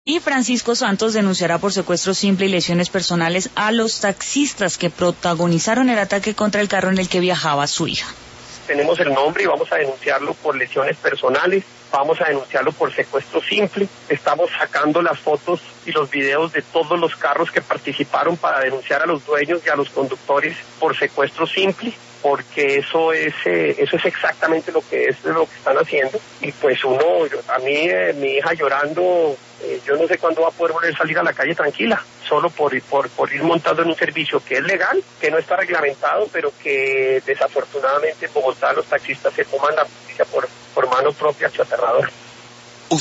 Y Francisco Santos denunciará por secuestro simple y lesiones personales a los taxistas que protagonizaron el ataque contra el carro en el que viajaba su hija. Tenemos el nombre y vamos a denunciarlo por lesiones personales, vamos a denunciarlo por secuestro simple. Estamos sacando las fotos y los videos de todos los carros que participaron para denunciar a los dueños y a los conductores por secuestro simple, porque eso es exactamente lo que están haciendo. Y pues a mí, mi hija llorando, yo no sé cuándo va a poder volver a salir a la calle tranquila, solo por ir montando en un servicio que es legal, que no está reglamentado, pero que desafortunadamente en Bogotá los taxistas se toman la justicia por mano propia, aterrador.